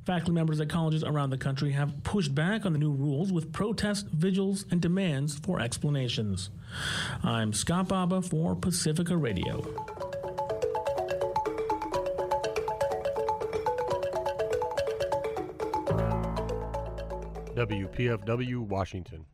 Faculty members at colleges around the country have pushed back on the new rules with protests, vigils, and demands for explanations. I'm Scott Baba for Pacifica Radio. WPFW, Washington.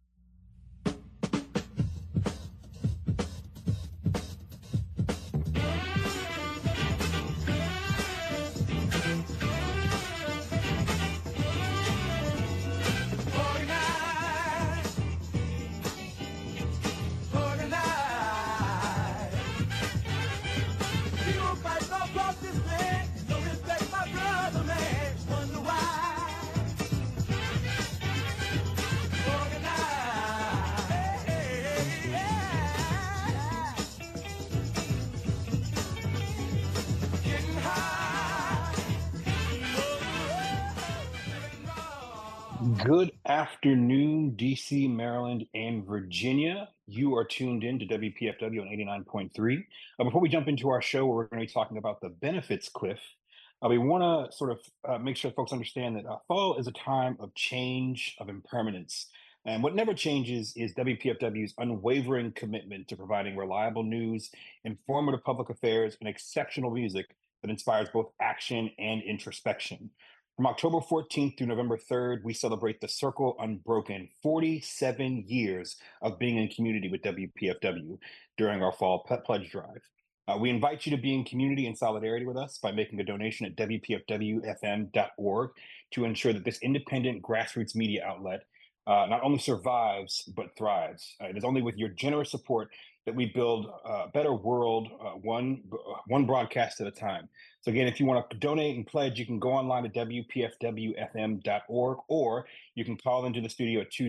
Good afternoon, DC, Maryland, and Virginia. You are tuned in to WPFW on 89.3. Before we jump into our show, where we're going to be talking about the benefits cliff, we want to sort of make sure folks understand that fall is a time of change, of impermanence. And what never changes is WPFW's unwavering commitment to providing reliable news, informative public affairs, and exceptional music that inspires both action and introspection. From October 14th through November 3rd, we celebrate the Circle Unbroken, 47 years of being in community with WPFW during our fall pledge drive. We invite you to be in community and solidarity with us by making a donation at WPFWFM.org to ensure that this independent grassroots media outlet not only survives, but thrives. It is only with your generous support that we build a better world, one broadcast at a time. So again, if you want to donate and pledge, you can go online to WPFWFM.org, or you can call into the studio at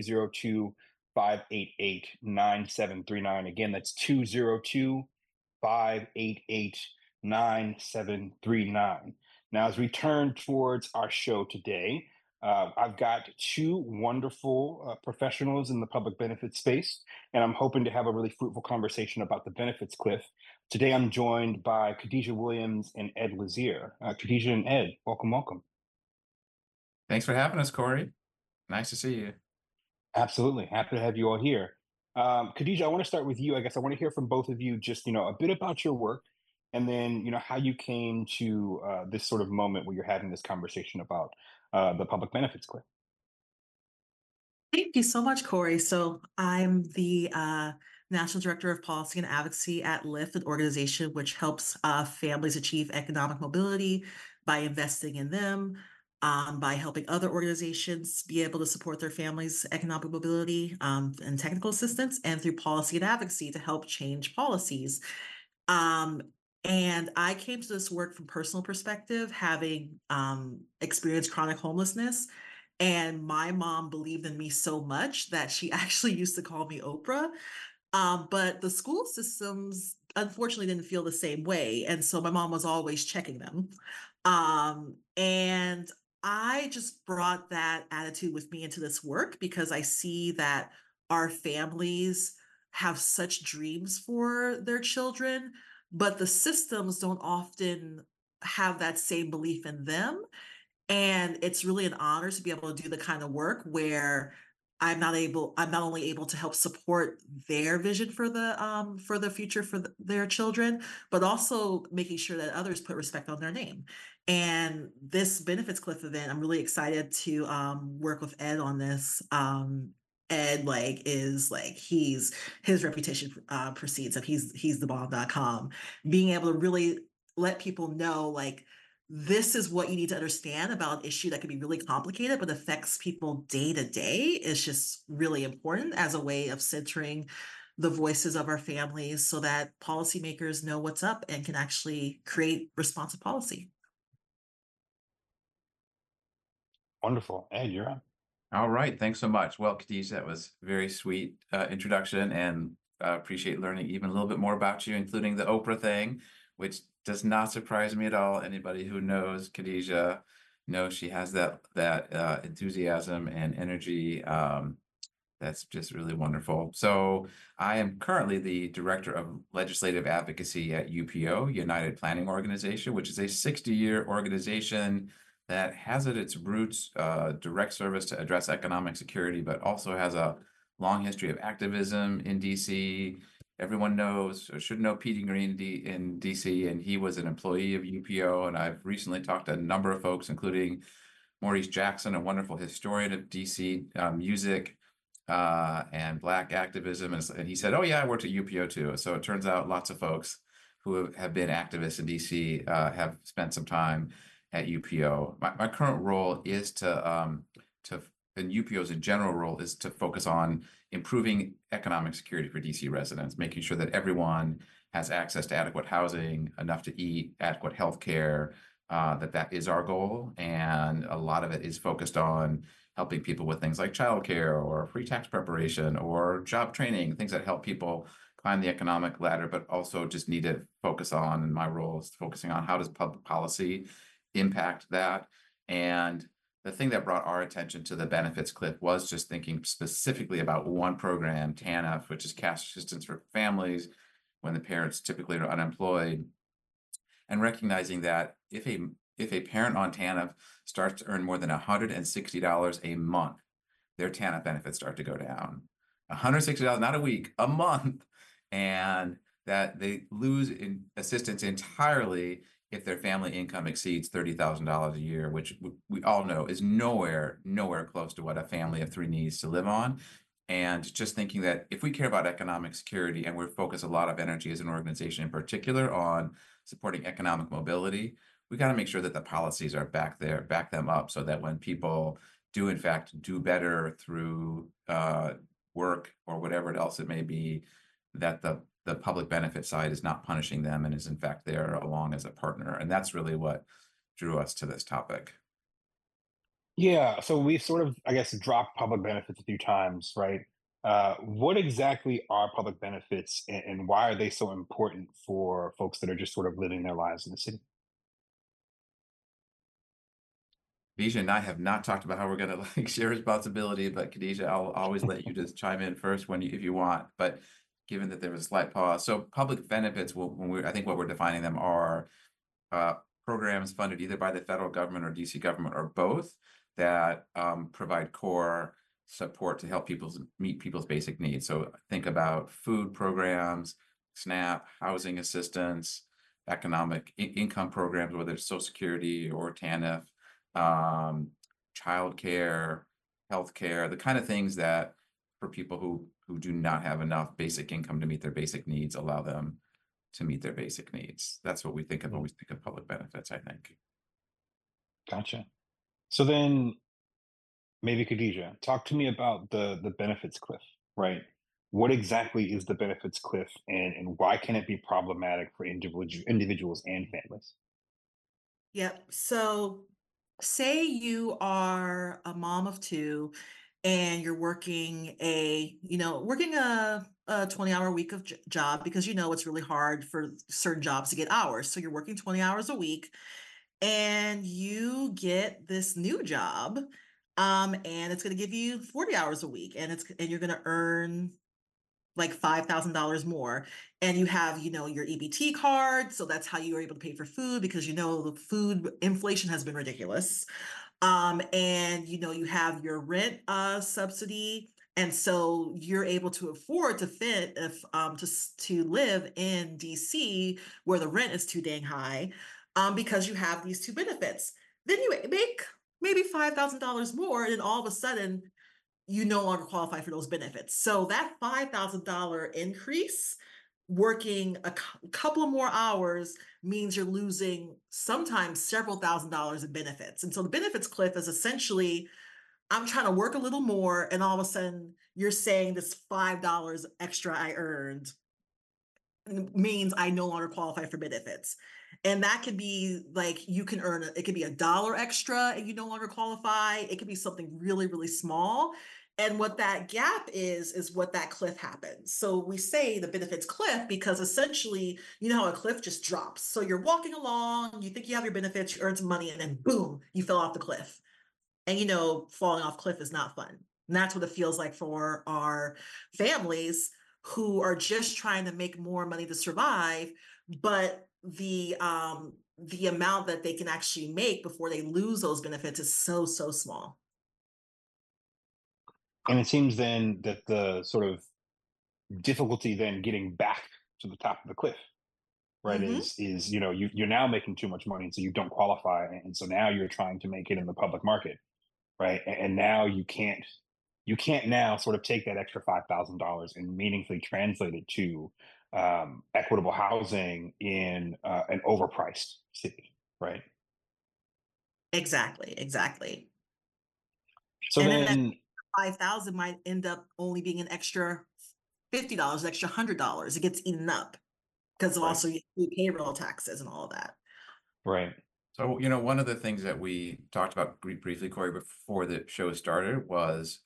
202-588-9739. Again, that's 202-588-9739. Now, as we turn towards our show today, I've got two wonderful professionals in the public benefit space, and I'm hoping to have a really fruitful conversation about the benefits cliff. Today, I'm joined by Khadijah Williams and Ed Lazier. Khadijah and Ed, welcome, welcome. Thanks for having us, Corey. Nice to see you. Absolutely. Happy to have you all here. Khadijah, I want to start with you. I guess I want to hear from both of you just, a bit about your work, and then, how you came to this sort of moment where you're having this conversation about the public benefits cliff. Thank you so much, Corey. So I'm the National Director of Policy and Advocacy at LIFT, an organization which helps families achieve economic mobility by investing in them, by helping other organizations be able to support their families' economic mobility and technical assistance, and through policy and advocacy to help change policies. And I came to this work from personal perspective, having experienced chronic homelessness. And my mom believed in me so much that she actually used to call me Oprah. But the school systems, unfortunately, didn't feel the same way. And so my mom was always checking them. And I just brought that attitude with me into this work because I see that our families have such dreams for their children, but the systems don't often have that same belief in them. And it's really an honor to be able to do the kind of work where I'm not only able to help support their vision for the future for their children, but also making sure that others put respect on their name. And this Benefits Cliff event, I'm really excited to work with Ed on this. Ed his reputation precedes him. He's the bomb.com. Being able to really let people know this is what you need to understand about an issue that can be really complicated, but affects people day to day is just really important as a way of centering the voices of our families so that policymakers know what's up and can actually create responsive policy. Wonderful. Ed, you're on. All right. Thanks so much. Well, Khadijah, that was a very sweet introduction, and appreciate learning even a little bit more about you, including the Oprah thing, which does not surprise me at all. Anybody who knows Khadijah knows she has that enthusiasm and energy. That's just really wonderful. So I am currently the Director of Legislative Advocacy at UPO, United Planning Organization, which is a 60-year organization that has at its roots direct service to address economic security, but also has a long history of activism in DC. Everyone knows or should know Petey Green in DC, and he was an employee of UPO. And I've recently talked to a number of folks, including Maurice Jackson, a wonderful historian of DC music and Black activism. And he said, "Oh yeah, I worked at UPO too." So it turns out lots of folks who have been activists in DC have spent some time at UPO. My current role is and UPO's general role is to focus on improving economic security for DC residents, making sure that everyone has access to adequate housing, enough to eat, adequate health care, that is our goal. And a lot of it is focused on helping people with things like childcare or free tax preparation or job training, things that help people climb the economic ladder, but also just need to focus on, and my role is focusing on how does public policy impact that. And the thing that brought our attention to the benefits cliff was just thinking specifically about one program, TANF, which is cash assistance for families when the parents typically are unemployed, and recognizing that if a parent on TANF starts to earn more than $160 a month, their TANF benefits start to go down. $160, not a week, a month, and that they lose in assistance entirely if their family income exceeds $30,000 a year, which we all know is nowhere close to what a family of three needs to live on. And just thinking that if we care about economic security, and we're focused a lot of energy as an organization in particular on supporting economic mobility, we got to make sure that the policies are back them up, so that when people do in fact do better through work or whatever else it may be, that the public benefit side is not punishing them and is in fact there along as a partner. And that's really what drew us to this topic. Yeah, so we've sort of, I guess, dropped public benefits a few times, right? What exactly are public benefits, and why are they so important for folks that are just sort of living their lives in the city? Khadijah and I have not talked about how we're going to like share responsibility, but Khadijah, I'll always let you just chime in first if you want. But given that there was a slight pause, so public benefits, I think what we're defining them are programs funded either by the federal government or DC government or both that provide core support to help meet people's basic needs. So think about food programs, SNAP, housing assistance, economic income programs, whether it's Social Security or TANF, childcare, healthcare, the kind of things that for people who do not have enough basic income to meet their basic needs, allow them to meet their basic needs. That's what we think of when we think of public benefits, I think. Gotcha. So then maybe Khadijah, talk to me about the benefits cliff, right? What exactly is the benefits cliff, and why can it be problematic for individuals and families? Yep. So say you are a mom of two and you're working a 20-hour week of job, because it's really hard for certain jobs to get hours. So you're working 20 hours a week and you get this new job, and it's going to give you 40 hours a week, and you're going to earn like $5,000 more. And you have, your EBT card. So that's how you are able to pay for food, because, the food inflation has been ridiculous. And, you have your rent subsidy. And so you're able to afford to to live in DC where the rent is too dang high, because you have these two benefits. Then you make maybe $5,000 more, and then all of a sudden you no longer qualify for those benefits. So that $5,000 increase, working a couple of more hours, means you're losing sometimes several $1,000s in benefits. And so the benefits cliff is essentially, I'm trying to work a little more, and all of a sudden you're saying this $5 extra I earned means I no longer qualify for benefits. And that could be like, it could be $1 extra and you no longer qualify. It could be something really, really small. And what that gap is what that cliff happens. So we say the benefits cliff because essentially, how a cliff just drops. So you're walking along, you think you have your benefits, you earn some money, and then boom, you fell off the cliff. And falling off cliff is not fun. And that's what it feels like for our families who are just trying to make more money to survive, but the the amount that they can actually make before they lose those benefits is so, so small. And it seems then that the sort of difficulty then getting back to the top of the cliff, right, Hmm. is you're now making too much money, and so you don't qualify, and so now you're trying to make it in the public market, right? And now you can't now sort of take that extra $5,000 and meaningfully translate it to equitable housing in an overpriced city, right? Exactly, exactly. So And then that then, 5,000 might end up only being an extra $50, an extra $100. It gets eaten up because of right, also payroll taxes and all of that. right, So, one of the things that we talked about briefly, Corey, before the show started was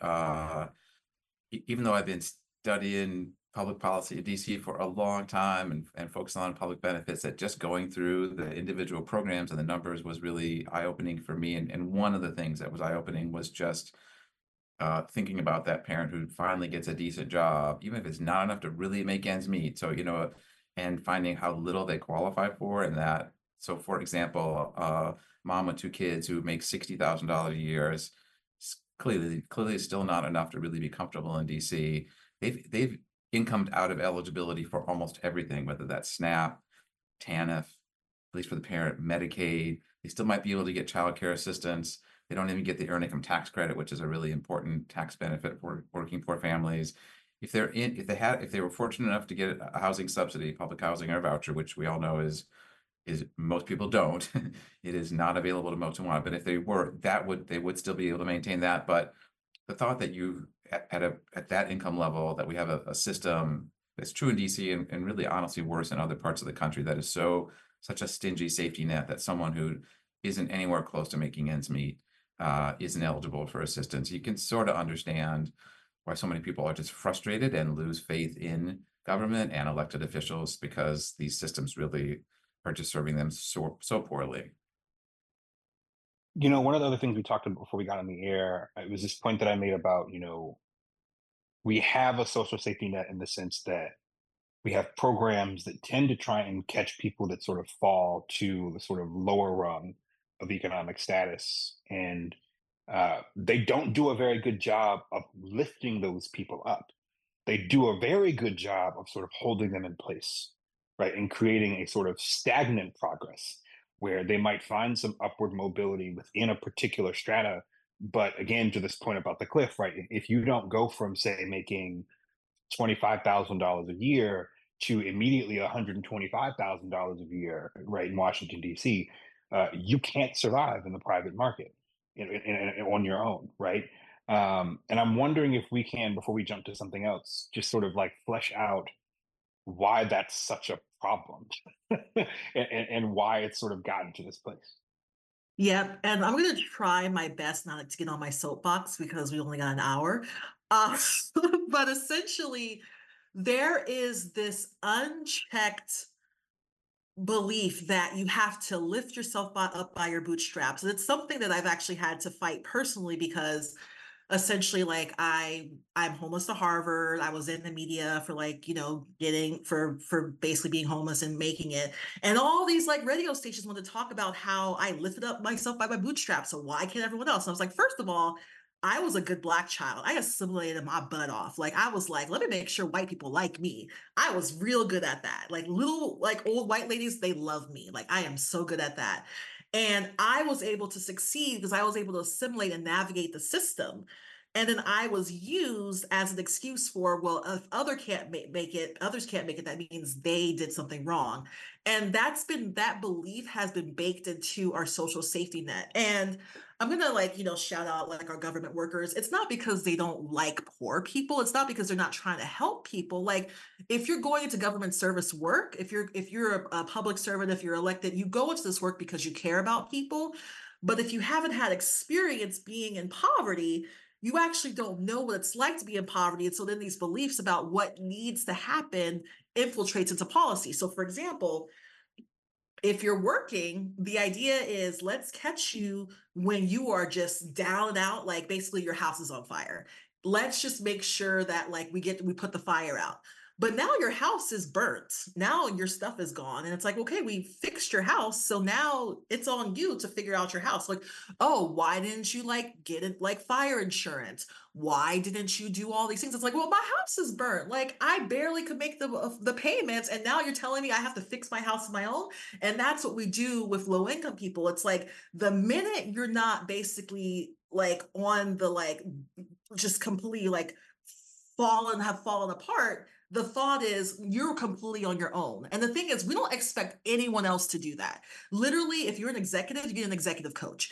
even though I've been studying public policy in DC for a long time and focusing on public benefits, that just going through the individual programs and the numbers was really eye-opening for me. And one of the things that was eye-opening was just thinking about that parent who finally gets a decent job, even if it's not enough to really make ends meet. So, and finding how little they qualify for, and that. So, for example, mom with two kids who makes $60,000 a year is clearly still not enough to really be comfortable in DC. They've incomed out of eligibility for almost everything, whether that's SNAP, TANF, at least for the parent, Medicaid. They still might be able to get child care assistance. They don't even get the earned income tax credit, which is a really important tax benefit for working poor families. If they were fortunate enough to get a housing subsidy, public housing or voucher, which we all know is most people don't, it is not available to most who want it. But if they were, they would still be able to maintain that. But the thought that you at that income level, that we have a system that's true in DC and really honestly worse in other parts of the country, that is such a stingy safety net that someone who isn't anywhere close to making ends meet isn't eligible for assistance. You can sort of understand why so many people are just frustrated and lose faith in government and elected officials, because these systems really are just serving them so poorly. one of the other things we talked about before we got on the air, it was this point that I made about, we have a social safety net in the sense that we have programs that tend to try and catch people that sort of fall to the sort of lower rung of economic status. And they don't do a very good job of lifting those people up. They do a very good job of sort of holding them in place, right? And creating a sort of stagnant progress where they might find some upward mobility within a particular strata. But again, to this point about the cliff, right? If you don't go from, say, making $25,000 a year to immediately $125,000 a year, right, in Washington, D.C., you can't survive in the private market on your own, right? And I'm wondering if we can, before we jump to something else, just sort of like flesh out why that's such a problem and why it's sort of gotten to this place. Yep, and I'm gonna try my best not to get on my soapbox because we only got an hour. Uh, but essentially, there is this unchecked belief that you have to lift yourself up by your bootstraps. And it's something that I've actually had to fight personally because essentially like I'm homeless to Harvard. I was in the media for like, getting for basically being homeless and making it. And all these like radio stations want to talk about how I lifted up myself by my bootstraps. So why can't everyone else? And I was like, first of all, I was a good Black child. I assimilated my butt off. Like I was like, let me make sure white people like me. I was real good at that. Like little like old white ladies, they love me. Like I am so good at that. And I was able to succeed because I was able to assimilate and navigate the system. And then I was used as an excuse for, well, if others can't make it, that means they did something wrong. And that belief has been baked into our social safety net. And I'm gonna like, shout out like our government workers. It's not because they don't like poor people. It's not because they're not trying to help people. Like if you're going into government service work, if you're a public servant, if you're elected, you go into this work because you care about people. But if you haven't had experience being in poverty, you actually don't know what it's like to be in poverty. And so then these beliefs about what needs to happen infiltrates into policy. So for example, if you're working, the idea is let's catch you when you are just down and out, like basically your house is on fire. Let's just make sure that like we put the fire out. But now your house is burnt. Now your stuff is gone. And it's like, okay, we fixed your house. So now it's on you to figure out your house. Like, oh, why didn't you like get it like fire insurance? Why didn't you do all these things? It's like, well, my house is burnt. Like I barely could make the payments. And now you're telling me I have to fix my house on my own. And that's what we do with low income people. It's like the minute you're not basically like on the like just completely like fallen apart, the thought is you're completely on your own. And the thing is, we don't expect anyone else to do that. Literally, if you're an executive, you get an executive coach.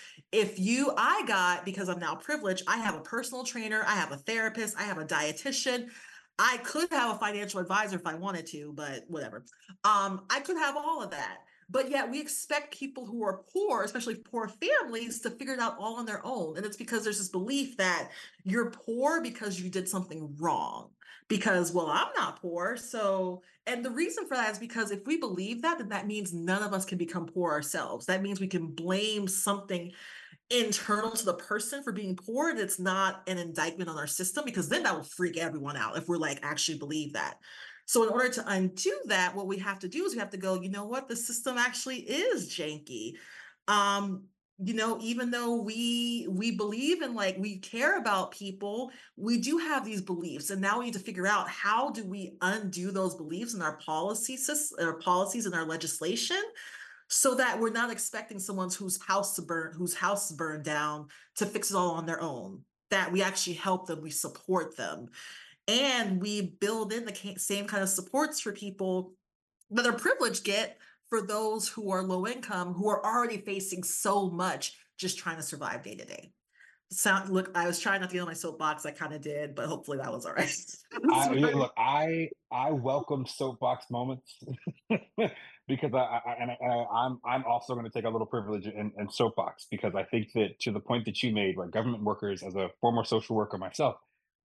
Because I'm now privileged, I have a personal trainer, I have a therapist, I have a dietitian. I could have a financial advisor if I wanted to, but whatever. I could have all of that. But yet we expect people who are poor, especially poor families, to figure it out all on their own. And it's because there's this belief that you're poor because you did something wrong. Because, well, I'm not poor. So, and the reason for that is because if we believe that, then that means none of us can become poor ourselves. That means we can blame something internal to the person for being poor, and it's not an indictment on our system, because then that will freak everyone out if we're like actually believe that. So in order to undo that, what we have to do is we have to go, you know what, the system actually is janky. um Even though we believe in, like, we care about people, we do have these beliefs, and now we need to figure out how do we undo those beliefs in our policies and our legislation, so that we're not expecting someone whose house burned down to fix it all on their own. That we actually help them, we support them, and we build in the same kind of supports for people that are privileged get for those who are low income, who are already facing so much just trying to survive day to day. Look, I was trying not to get on my soapbox. I kind of did, but hopefully that was all right. Look, I welcome soapbox moments because I'm also going to take a little privilege in soapbox, because I think that, to the point that you made, like, government workers, as a former social worker myself,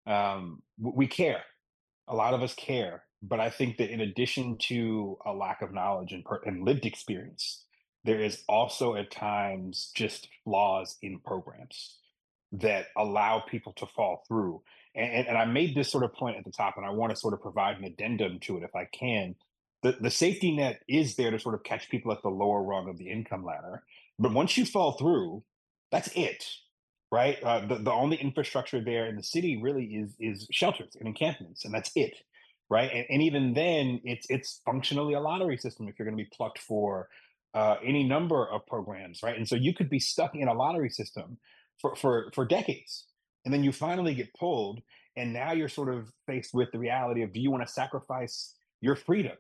we care. A lot of us care, but I think that in addition to a lack of knowledge and lived experience, there is also at times just flaws in programs that allow people to fall through. And I made this sort of point at the top, and I want to sort of provide an addendum to it if I can. The safety net is there to sort of catch people at the lower rung of the income ladder. But once you fall through, that's it, right? The only infrastructure there in the city really is shelters and encampments, and that's it, right? And even then, it's functionally a lottery system if you're going to be plucked for any number of programs, right? And so you could be stuck in a lottery system for decades, and then you finally get pulled, and now you're sort of faced with the reality of, do you want to sacrifice your freedom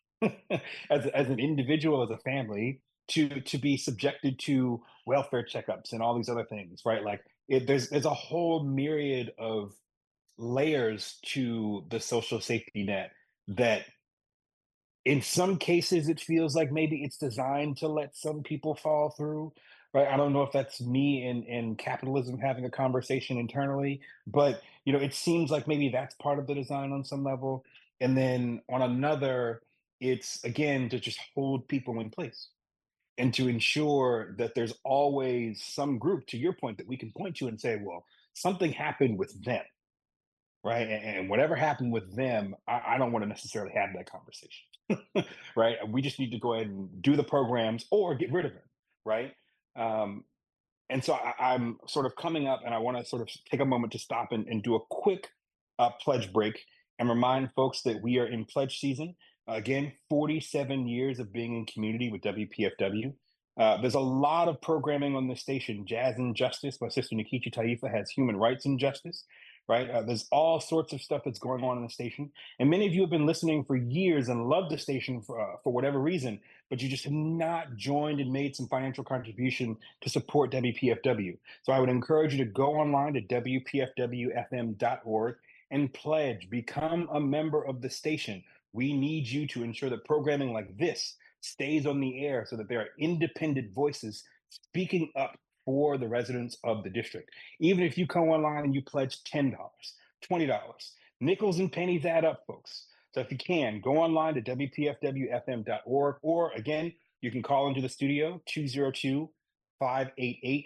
as an individual, as a family, to be subjected to welfare checkups and all these other things, right? Like, there's a whole myriad of layers to the social safety net that, in some cases, it feels like maybe it's designed to let some people fall through, right? I don't know if that's me and capitalism having a conversation internally, but it seems like maybe that's part of the design on some level. And then on another, it's again to just hold people in place and to ensure that there's always some group, to your point, that we can point to and say, well, something happened with them, right? And whatever happened with them, I don't want to necessarily have that conversation, right? We just need to go ahead and do the programs or get rid of them, right? Um, and so I'm sort of coming up, and I want to sort of take a moment to stop and do a quick pledge break and remind folks that we are in pledge season. Again, 47 years of being in community with WPFW. There's a lot of programming on this station. Jazz and Justice, my sister Nikichi Taifa, has Human Rights and Justice, right? There's all sorts of stuff that's going on in the station. And many of you have been listening for years and love the station for whatever reason, but you just have not joined and made some financial contribution to support WPFW. So I would encourage you to go online to WPFWFM.org and pledge, become a member of the station. We need you to ensure that programming like this stays on the air so that there are independent voices speaking up for the residents of the district. Even if you come online and you pledge $10, $20, nickels and pennies add up, folks. So if you can, go online to WPFWFM.org, or again, you can call into the studio 202 588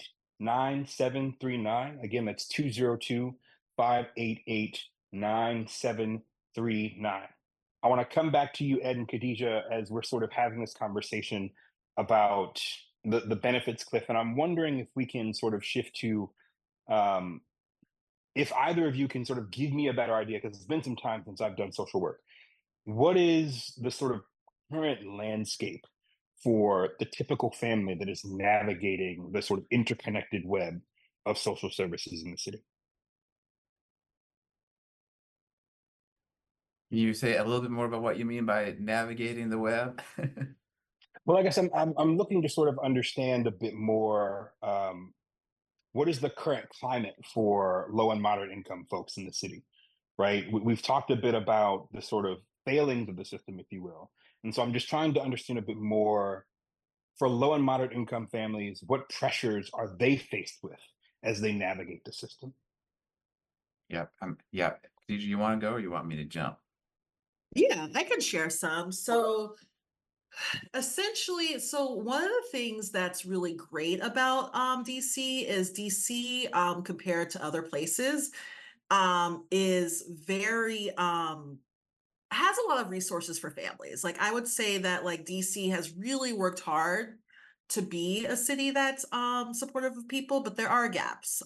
9739. Again, that's 202 588 9739. I want to come back to you, Ed and Khadijah, as we're sort of having this conversation about the benefits cliff. And I'm wondering if we can sort of shift to um, if either of you can sort of give me a better idea, because it's been some time since I've done social work. What is the sort of current landscape for the typical family that is navigating the sort of interconnected web of social services in the city? Can you say a little bit more about what you mean by navigating the web? Well, I guess I'm looking to sort of understand a bit more. What is the current climate for low and moderate income folks in the city, right? We've talked a bit about the sort of failings of the system, if you will. And so I'm just trying to understand a bit more for low and moderate income families, what pressures are they faced with as they navigate the system? Yep. Yeah. Did you want to go or you want me to jump? Yeah, I can share some. So essentially, so one of the things that's really great about DC is DC compared to other places is very has a lot of resources for families. Like I would say that like DC has really worked hard to be a city that's supportive of people, but there are gaps.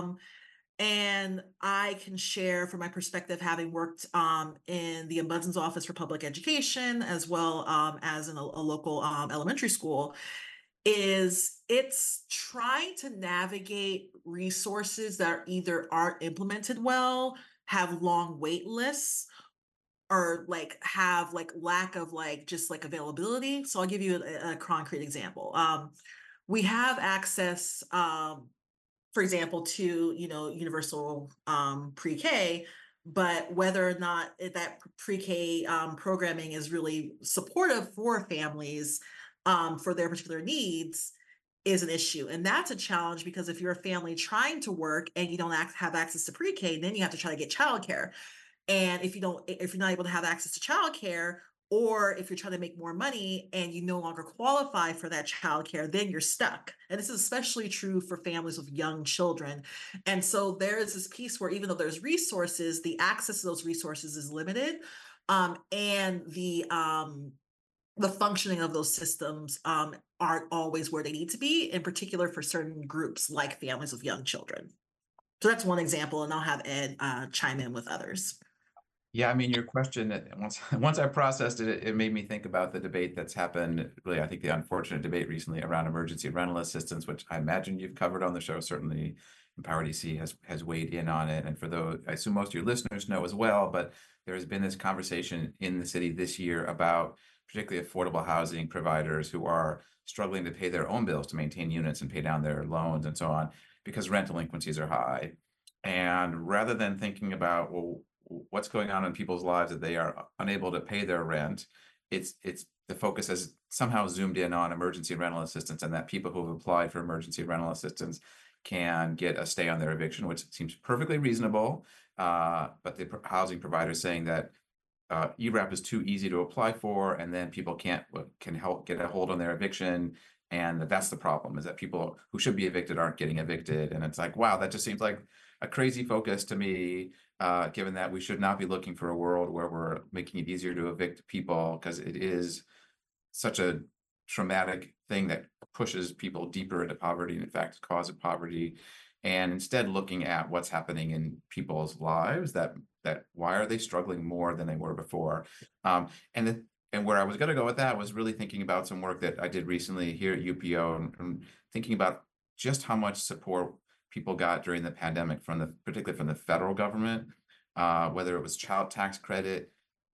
And I can share from my perspective, having worked in the Ombudsman's Office for Public Education, as well as in a local elementary school, is it's trying to navigate resources that either aren't implemented well, have long wait lists, or like have like lack of like just like availability. So I'll give you a concrete example. We have access for example, to universal pre-K, but whether or not that pre-K programming is really supportive for families for their particular needs is an issue, and that's a challenge because if you're a family trying to work and you don't have access to pre-K, then you have to try to get childcare. And if you're not able to have access to childcare, or if you're trying to make more money and you no longer qualify for that childcare, then you're stuck. And this is especially true for families with young children. And so there is this piece where even though there's resources, the access to those resources is limited. And the functioning of those systems aren't always where they need to be, in particular for certain groups like families with young children. So that's one example, and I'll have Ed chime in with others. Yeah, I mean, your question, once I processed it, it made me think about the debate that's happened, really, I think the unfortunate debate recently around emergency rental assistance, which I imagine you've covered on the show. Certainly, Empower DC has weighed in on it. And for those, I assume most of your listeners know as well, but there has been this conversation in the city this year about particularly affordable housing providers who are struggling to pay their own bills to maintain units and pay down their loans and so on, because rent delinquencies are high. And rather than thinking about, well, what's going on in people's lives that they are unable to pay their rent, it's the focus has somehow zoomed in on emergency rental assistance, and that people who have applied for emergency rental assistance can get a stay on their eviction, which seems perfectly reasonable. But the housing provider is saying that ERAP is too easy to apply for, and then people can help get a hold on their eviction. And that's the problem, is that people who should be evicted aren't getting evicted. And it's like, wow, that just seems like a crazy focus to me, given that we should not be looking for a world where we're making it easier to evict people, because it is such a traumatic thing that pushes people deeper into poverty, and in fact, cause of poverty. And instead looking at what's happening in people's lives, that why are they struggling more than they were before? And where I was going to go with that was really thinking about some work that I did recently here at UPO, and thinking about just how much support people got during the pandemic particularly from the federal government, whether it was child tax credit,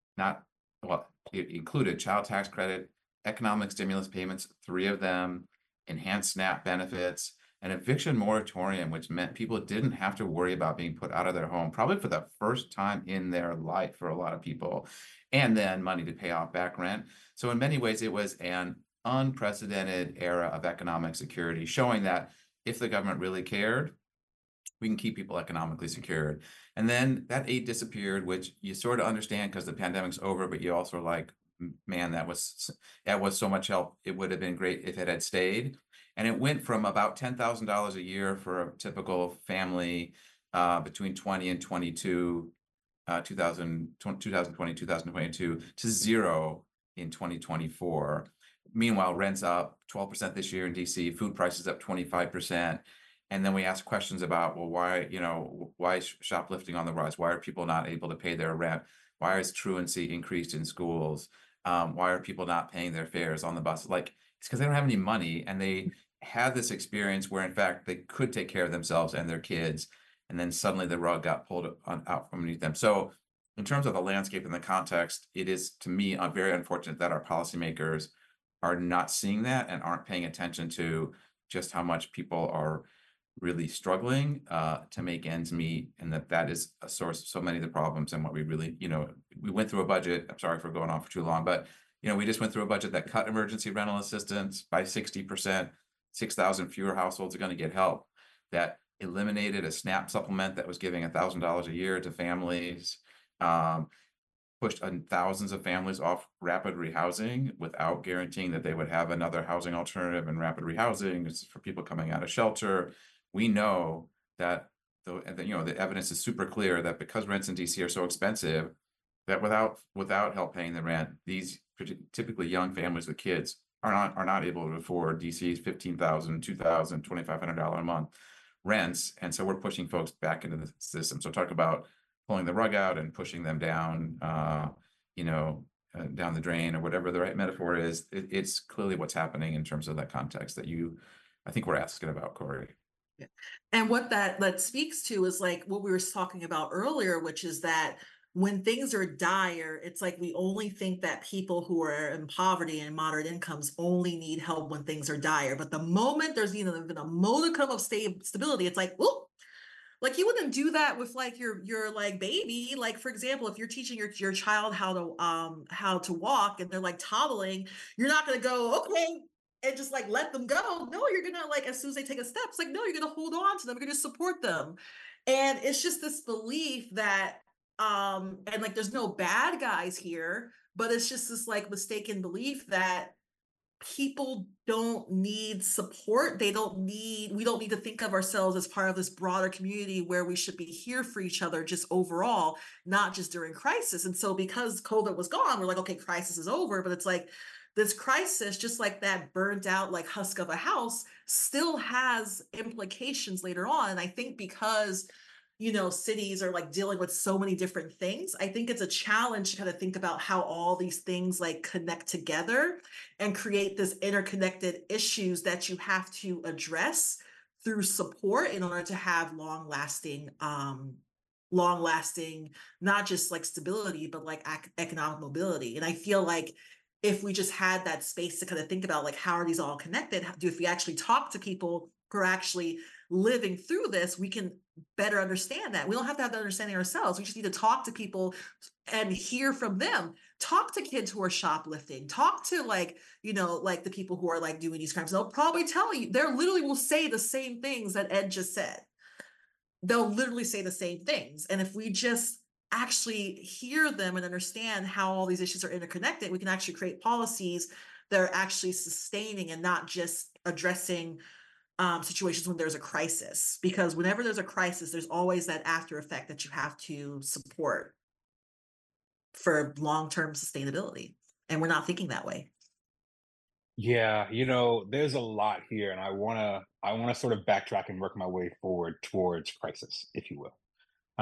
it included child tax credit, economic stimulus payments, 3 of them, enhanced SNAP benefits, an eviction moratorium, which meant people didn't have to worry about being put out of their home, probably for the first time in their life for a lot of people, and then money to pay off back rent. So in many ways, it was an unprecedented era of economic security, showing that if the government really cared, we can keep people economically secured. And then that aid disappeared, which you sort of understand because the pandemic's over, but you also are like, man, that was so much help. It would have been great if it had stayed. And it went from about $10,000 a year for a typical family between 20 and 22 2020, 2022 to zero in 2024. Meanwhile, rents up 12% this year in DC, food prices up 25%. And then we ask questions about, well, why, why is shoplifting on the rise? Why are people not able to pay their rent? Why is truancy increased in schools? Why are people not paying their fares on the bus? Like, it's because they don't have any money, and they had this experience where, in fact, they could take care of themselves and their kids, and then suddenly the rug got pulled out from underneath them. So in terms of the landscape and the context, it is, to me, very unfortunate that our policymakers are not seeing that and aren't paying attention to just how much people are really struggling to make ends meet, and that is a source of so many of the problems. And what we really, we went through a budget, I'm sorry for going on for too long, but we just went through a budget that cut emergency rental assistance by 60%. 6,000 fewer households are going to get help. That eliminated a SNAP supplement that was giving $1,000 a year to families. Pushed thousands of families off rapid rehousing without guaranteeing that they would have another housing alternative. And rapid rehousing is for people coming out of shelter. We know that the evidence is super clear that because rents in DC are so expensive, that without help paying the rent, these typically young families with kids are not able to afford DC's $15,000, $2,000, $2,500 a month rents. And so we're pushing folks back into the system. So talk about pulling the rug out and pushing them down, down the drain, or whatever the right metaphor is. It's clearly what's happening in terms of that context that I think we're asking about, Corey. Yeah. And what that speaks to is like what we were talking about earlier, which is that when things are dire, it's like we only think that people who are in poverty and moderate incomes only need help when things are dire. But the moment there's even a modicum of stability, it's like, whoop. Like you wouldn't do that with like your like baby. Like for example, if you're teaching your child how to walk and they're like toddling, you're not gonna go, okay, and just like let them go. No, you're gonna like as soon as they take a step, it's like, no, you're gonna hold on to them, you're gonna support them. And it's just this belief that and like there's no bad guys here, but it's just this like mistaken belief that people don't need support. We don't need to think of ourselves as part of this broader community where we should be here for each other just overall, not just during crisis. And so because COVID was gone, we're like, okay, crisis is over. But it's like this crisis, just like that burnt out like husk of a house, still has implications later on. And I think because cities are like dealing with so many different things, I think it's a challenge to kind of think about how all these things like connect together and create this interconnected issues that you have to address through support in order to have long lasting, not just like stability, but like economic mobility. And I feel like if we just had that space to kind of think about like, how are these all connected? If we actually talk to people who are actually living through this, we can better understand that. We don't have to have that understanding ourselves. We just need to talk to people and hear from them. Talk to kids who are shoplifting. Talk to like the people who are like doing these crimes. They'll probably tell you, they literally will say the same things that Ed just said. They'll literally say the same things. And if we just actually hear them and understand how all these issues are interconnected, we can actually create policies that are actually sustaining and not just addressing situations when there's a crisis. Because whenever there's a crisis, there's always that after effect that you have to support for long-term sustainability. And we're not thinking that way. Yeah, there's a lot here, and I wanna sort of backtrack and work my way forward towards crisis, if you will.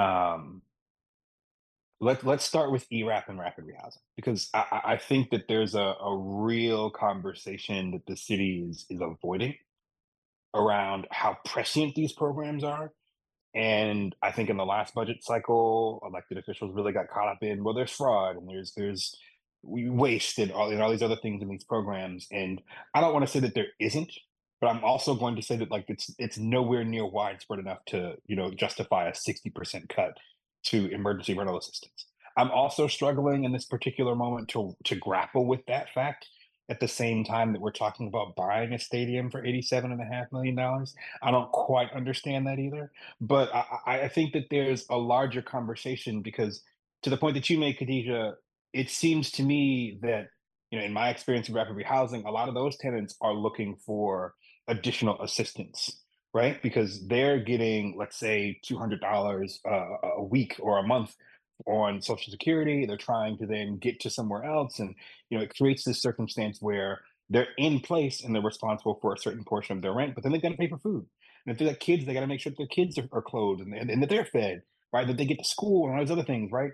Let's start with ERAP and rapid rehousing, because I think that there's a real conversation that the city is avoiding around how prescient these programs are. And I think in the last budget cycle, elected officials really got caught up in, well, there's fraud and there's waste and all these other things in these programs. And I don't want to say that there isn't, but I'm also going to say that like it's nowhere near widespread enough to justify a 60% cut to emergency rental assistance. I'm also struggling in this particular moment to grapple with that fact at the same time that we're talking about buying a stadium for $87.5 million. I don't quite understand that either. But I think that there's a larger conversation, because to the point that you made, Khadijah, it seems to me that, in my experience of rapid rehousing, a lot of those tenants are looking for additional assistance, right? Because they're getting, let's say, $200 a week or a month on Social Security. They're trying to then get to somewhere else, and it creates this circumstance where they're in place and they're responsible for a certain portion of their rent, but then they got to pay for food. And if they got kids, they got to make sure that their kids are clothed and that they're fed, right? That they get to school and all those other things, right?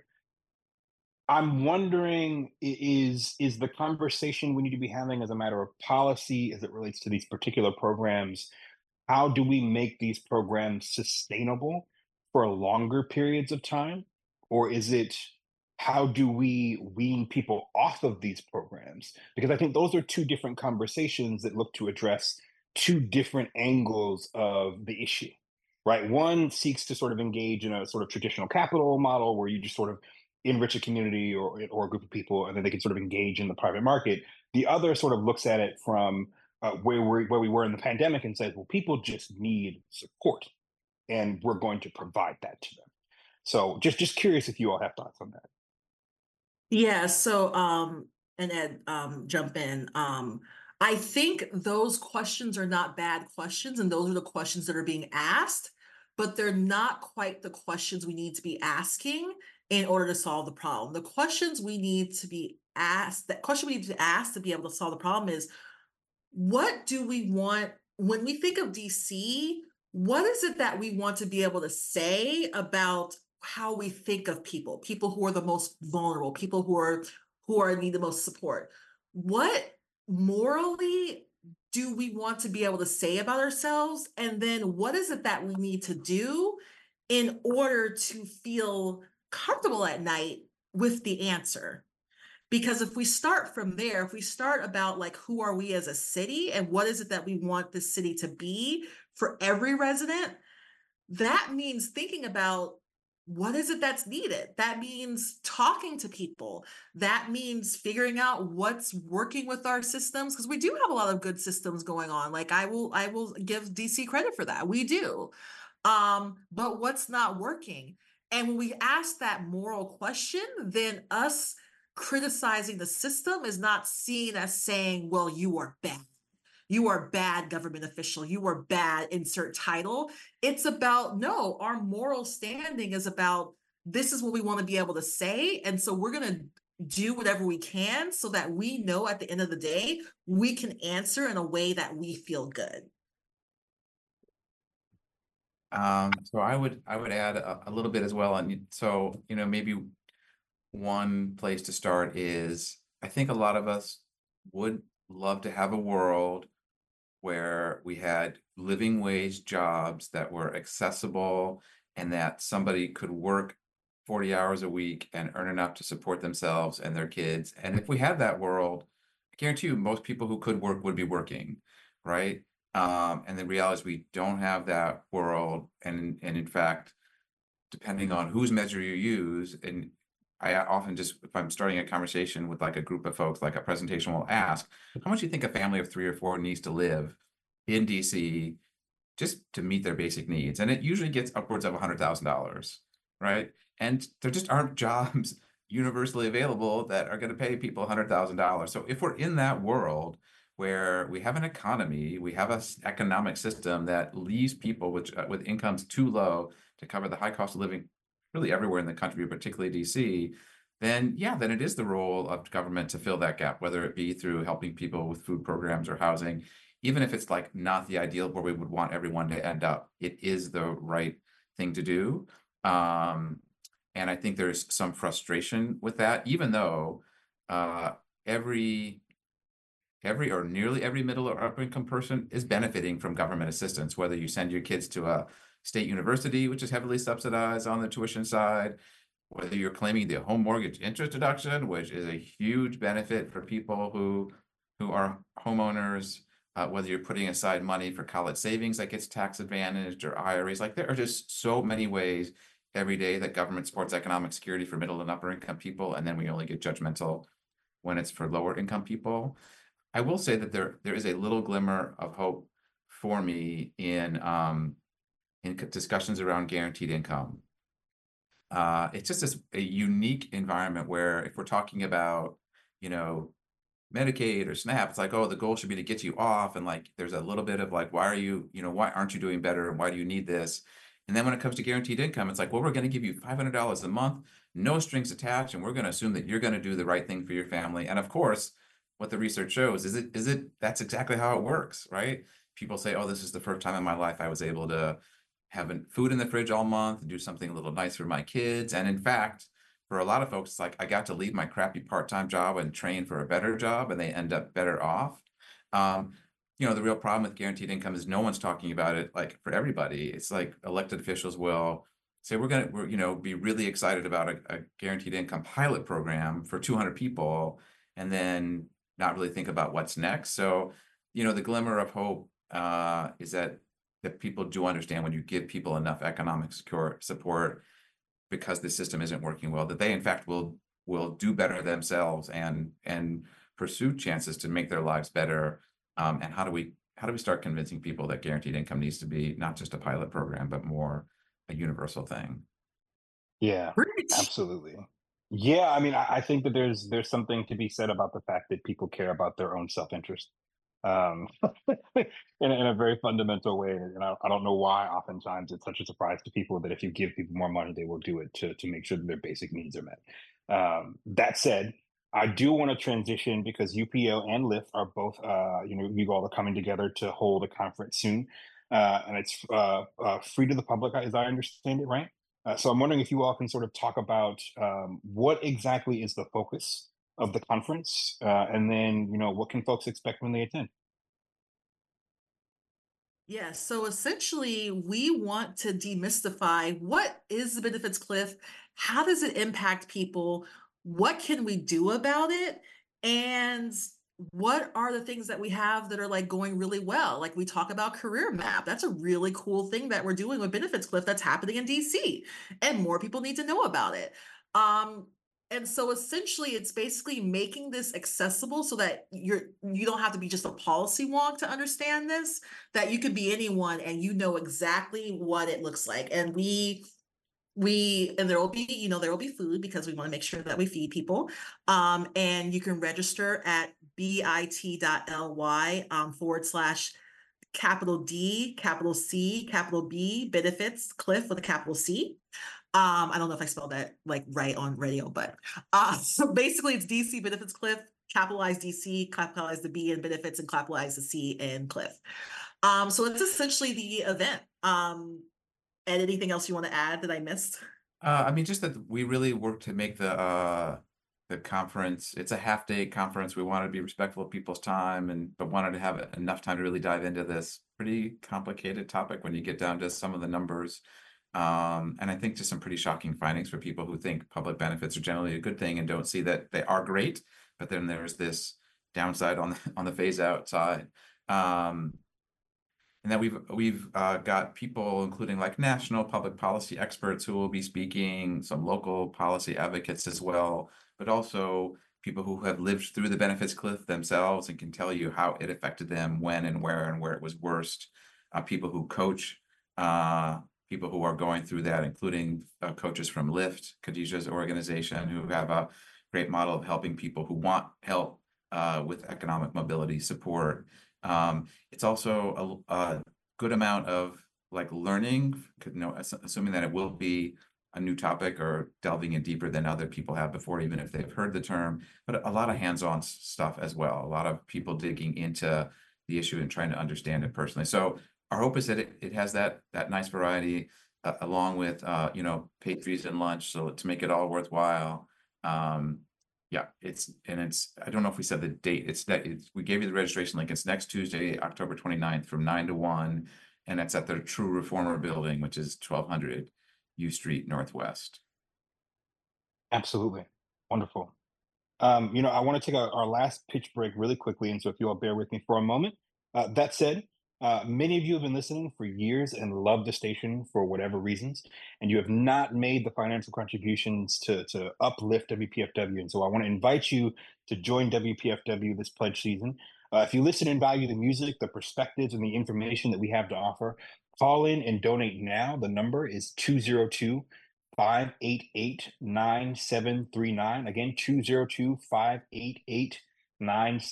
I'm wondering, is the conversation we need to be having as a matter of policy as it relates to these particular programs? How do we make these programs sustainable for longer periods of time? Or is it, how do we wean people off of these programs? Because I think those are two different conversations that look to address two different angles of the issue, right? One seeks to sort of engage in a sort of traditional capital model where you just sort of enrich a community or a group of people, and then they can sort of engage in the private market. The other sort of looks at it from where we were in the pandemic and says, well, people just need support, and we're going to provide that to them. So just curious if you all have thoughts on that. Yeah, so and Ed, jump in. I think those questions are not bad questions, and those are the questions that are being asked, but they're not quite the questions we need to be asking in order to solve the problem. The questions we need to be asked, that question we need to ask to be able to solve the problem is, what do we want when we think of DC? What is it that we want to be able to say about how we think of people who are the most vulnerable, people who are need the most support? What morally do we want to be able to say about ourselves? And then what is it that we need to do in order to feel comfortable at night with the answer? Because if we start from there, if we start about like who are we as a city and what is it that we want the city to be for every resident, that means thinking about what is it that's needed. That means talking to people. That means figuring out what's working with our systems, because we do have a lot of good systems going on. Like I will give DC credit for that. We do. But what's not working? And when we ask that moral question, then us criticizing the system is not seen as saying, well, you are bad. You are bad government official. You are bad, insert title. It's about, no, our moral standing is about this is what we want to be able to say. And so we're going to do whatever we can so that we know at the end of the day, we can answer in a way that we feel good. So I would add a little bit as well. And so, maybe one place to start is, I think a lot of us would love to have a world where we had living wage jobs that were accessible and that somebody could work 40 hours a week and earn enough to support themselves and their kids. And if we had that world, I guarantee you most people who could work would be working, right? And the reality is we don't have that world. And in fact, depending on whose measure you use, and I often just, if I'm starting a conversation with like a group of folks, like a presentation will ask, how much do you think a family of 3 or 4 needs to live in DC just to meet their basic needs? And it usually gets upwards of $100,000, right? And there just aren't jobs universally available that are going to pay people $100,000. So if we're in that world where we have an economy, we have an economic system that leaves people with incomes too low to cover the high cost of living really everywhere in the country, particularly DC, then it is the role of government to fill that gap, whether it be through helping people with food programs or housing, even if it's like not the ideal where we would want everyone to end up. It is the right thing to do. And I think there's some frustration with that, even though every or nearly every middle or upper income person is benefiting from government assistance, whether you send your kids to a state university, which is heavily subsidized on the tuition side, whether you're claiming the home mortgage interest deduction, which is a huge benefit for people who are homeowners, whether you're putting aside money for college savings that gets tax advantaged or IRAs. Like, there are just so many ways every day that government supports economic security for middle and upper income people, and then we only get judgmental when it's for lower income people. I will say that there is a little glimmer of hope for me in discussions around guaranteed income. It's just a unique environment where if we're talking about, Medicaid or SNAP, it's like, oh, the goal should be to get you off. And like, there's a little bit of like, why aren't you doing better? And why do you need this? And then when it comes to guaranteed income, it's like, well, we're going to give you $500 a month, no strings attached, and we're going to assume that you're going to do the right thing for your family. And of course, what the research shows is that's exactly how it works, right? People say, oh, this is the first time in my life I was able to have food in the fridge all month and do something a little nice for my kids. And in fact, for a lot of folks, it's like I got to leave my crappy part-time job and train for a better job, and they end up better off. Um, the real problem with guaranteed income is no one's talking about it like for everybody. It's like elected officials will say we're be really excited about a guaranteed income pilot program for 200 people, and then not really think about what's next. So, the glimmer of hope is that people do understand when you give people enough economic support because the system isn't working well, that they in fact will do better themselves and pursue chances to make their lives better. And how do we start convincing people that guaranteed income needs to be not just a pilot program, but more a universal thing? Yeah, Preach. absolutely. Yeah, I mean, I think that there's something to be said about the fact that people care about their own self-interest, um, in a very fundamental way. And I don't know why oftentimes it's such a surprise to people that if you give people more money, they will do it to make sure that their basic needs are met. That said, I do want to transition because UPO and Lyft are both, you all are coming together to hold a conference soon, and it's free to the public, as I understand it, right? So I'm wondering if you all can sort of talk about what exactly is the focus of the conference, and then what can folks expect when they attend? Yeah, so essentially, we want to demystify what is the benefits cliff, how does it impact people, what can we do about it, and what are the things that we have that are like going really well? Like we talk about career map. That's a really cool thing that we're doing with benefits cliff that's happening in DC, and more people need to know about it. Um, and so essentially it's basically making this accessible so that you don't have to be just a policy wonk to understand this, that you could be anyone and you know exactly what it looks like. And and there will be, there will be food because we want to make sure that we feed people. And you can register at bit.ly / capital D, capital C, capital B, benefits, Cliff with a capital C. I don't know if I spelled that like right on radio, but so basically it's DC benefits Cliff, capitalize DC, capitalize the B in benefits, and capitalize the C in Cliff. So it's essentially the event. And anything else you want to add that I missed? I mean, just that we really work to make the conference. It's a half-day conference. We wanted to be respectful of people's time, but wanted to have enough time to really dive into this pretty complicated topic when you get down to some of the numbers. And I think just some pretty shocking findings for people who think public benefits are generally a good thing and don't see that they are great, but then there's this downside on the phase out side. And then we've got people, including like national public policy experts who will be speaking, some local policy advocates as well, but also people who have lived through the benefits cliff themselves and can tell you how it affected them, when and where it was worst. People who coach, people who are going through that, including coaches from Lyft, Khadijah's organization, who have a great model of helping people who want help with economic mobility support. It's also a good amount of like learning, assuming that it will be a new topic or delving in deeper than other people have before, even if they've heard the term, but a lot of hands-on stuff as well. A lot of people digging into the issue and trying to understand it personally. So our hope is that it has that nice variety along with, pastries and lunch. So to make it all worthwhile. Yeah, I don't know if we said the date. We gave you the registration link. It's next Tuesday, October 29th from 9 to 1. And it's at the True Reformer building, which is 1200 U Street Northwest. Absolutely. Wonderful. I want to take our last pitch break really quickly. And so if you all bear with me for a moment. That said, many of you have been listening for years and love the station for whatever reasons, and you have not made the financial contributions to uplift WPFW. And so I want to invite you to join WPFW this pledge season. If you listen and value the music, the perspectives, and the information that we have to offer, call in and donate now. The number is 202-588-9739. Again,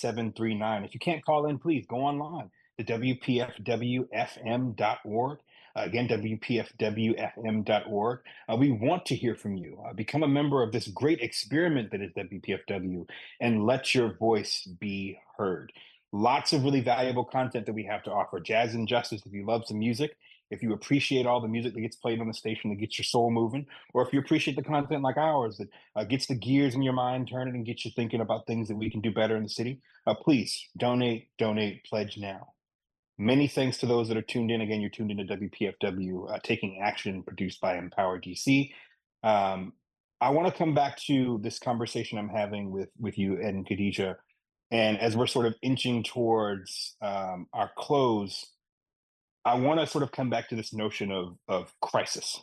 202-588-9739. If you can't call in, please go online to WPFWFM.org. Again, WPFWFM.org. We want to hear from you. Become a member of this great experiment that is WPFW and let your voice be heard. Lots of really valuable content that we have to offer. Jazz and Justice, if you love some music, if you appreciate all the music that gets played on the station that gets your soul moving, or if you appreciate the content like ours that gets the gears in your mind turning and gets you thinking about things that we can do better in the city, please donate, pledge now. Many thanks to those that are tuned in. Again, you're tuned into WPFW, Taking Action, produced by Empower DC. I want to come back to this conversation I'm having with you and Khadijah. And as we're sort of inching towards our close, I want to sort of come back to this notion of crisis.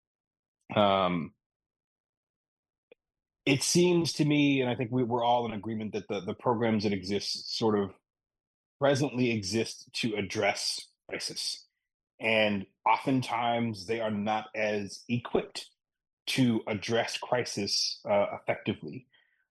It seems to me, and I think we're all in agreement, that the programs that exist sort of presently exist to address crisis. And oftentimes they are not as equipped to address crisis effectively.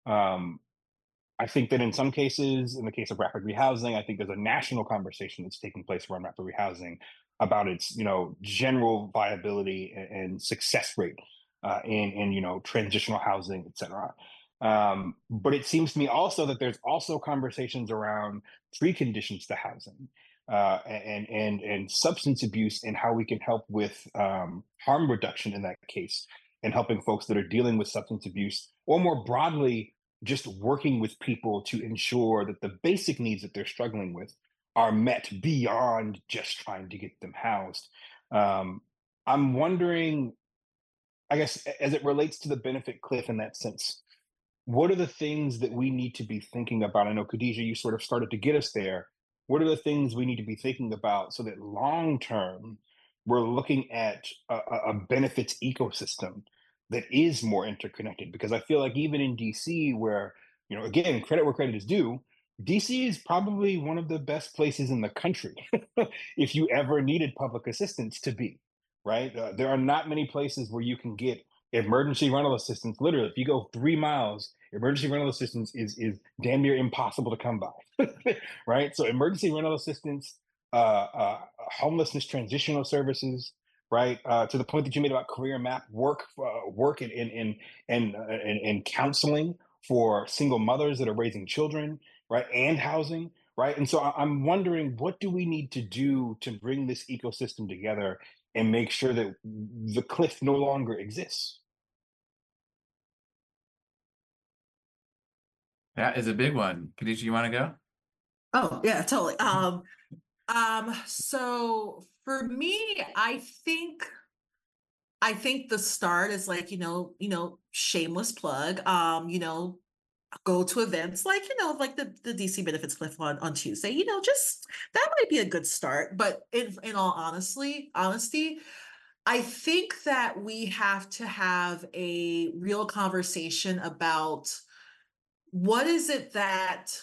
I think that in some cases, in the case of rapid rehousing, I think there's a national conversation that's taking place around rapid rehousing about its, general viability and success rate in transitional housing, et cetera. But it seems to me also that there's also conversations around preconditions to housing and substance abuse and how we can help with harm reduction in that case and helping folks that are dealing with substance abuse, or more broadly, just working with people to ensure that the basic needs that they're struggling with are met beyond just trying to get them housed. I'm wondering, I guess, as it relates to the benefit cliff in that sense, what are the things that we need to be thinking about? I know, Khadijah, you sort of started to get us there. What are the things we need to be thinking about so that long term we're looking at a benefits ecosystem that is more interconnected? Because I feel like even in DC, where, again, credit where credit is due, DC is probably one of the best places in the country if you ever needed public assistance to be, right? There are not many places where you can get emergency rental assistance. Literally, if you go 3 miles, emergency rental assistance is damn near impossible to come by, right? So emergency rental assistance, homelessness transitional services, right? To the point that you made about career map work, work in counseling for single mothers that are raising children, right, and housing, right? And so I'm wondering, what do we need to do to bring this ecosystem together and make sure that the cliff no longer exists? That is a big one. Khadijah, you want to go? Oh, yeah, totally. So for me, I think the start is like, shameless plug. Go to events like, like the DC Benefits Cliff on Tuesday, just that might be a good start. But in all honesty, I think that we have to have a real conversation about what is it that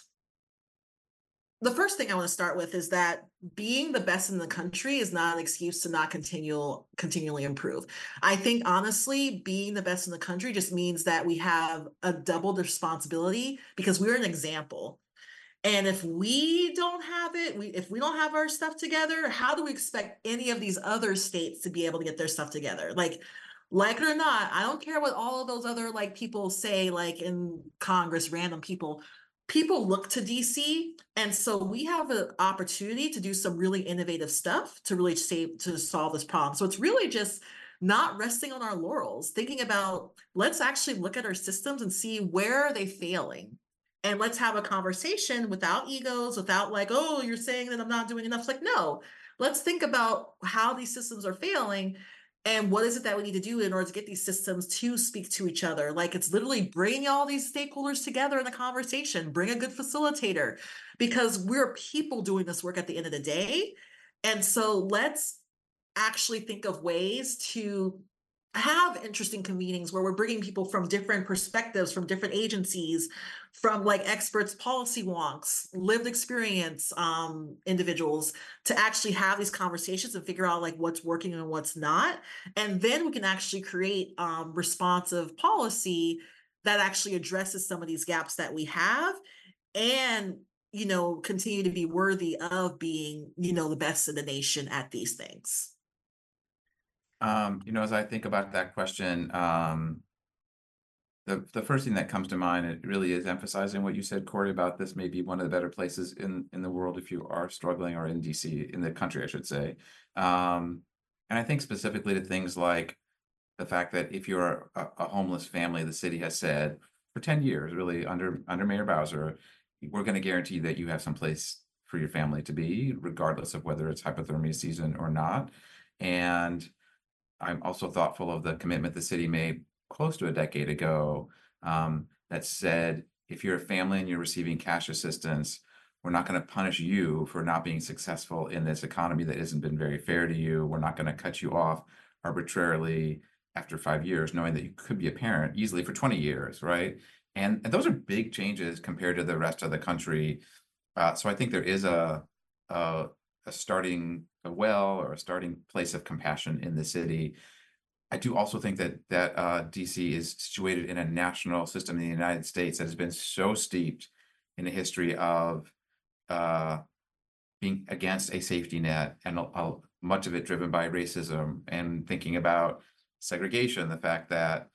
the first thing I want to start with is that being the best in the country is not an excuse to not continually improve. I think honestly, being the best in the country just means that we have a doubled responsibility because we're an example. And if we don't have it, if we don't have our stuff together, how do we expect any of these other states to be able to get their stuff together? Like it or not, I don't care what all of those other people say, like in Congress, random people look to DC. And so we have an opportunity to do some really innovative stuff to really to solve this problem. So it's really just not resting on our laurels, thinking about, let's actually look at our systems and see where are they failing. And let's have a conversation without egos, without oh, you're saying that I'm not doing enough. It's like, no, let's think about how these systems are failing and what is it that we need to do in order to get these systems to speak to each other. It's literally bringing all these stakeholders together in a conversation, bring a good facilitator, because we're people doing this work at the end of the day. And so let's actually think of ways to have interesting convenings where we're bringing people from different perspectives, from different agencies, from experts, policy wonks, lived experience individuals, to actually have these conversations and figure out what's working and what's not. And then we can actually create responsive policy that actually addresses some of these gaps that we have, and continue to be worthy of being the best in the nation at these things. As I think about that question, the first thing that comes to mind, it really is emphasizing what you said, Corey, about this may be one of the better places in the world if you are struggling, or in DC, in the country, I should say. And I think specifically to things like the fact that if you're a homeless family, the city has said for 10 years, really under Mayor Bowser, we're going to guarantee that you have some place for your family to be, regardless of whether it's hypothermia season or not. And I'm also thoughtful of the commitment the city made close to a decade ago, that said, if you're a family and you're receiving cash assistance, we're not going to punish you for not being successful in this economy that hasn't been very fair to you. We're not going to cut you off arbitrarily after 5 years, knowing that you could be a parent easily for 20 years, right? And those are big changes compared to the rest of the country. So I think there is a starting well, or a starting place of compassion in the city. I do also think that DC is situated in a national system in the United States that has been so steeped in a history of being against a safety net, and much of it driven by racism, and thinking about segregation, the fact that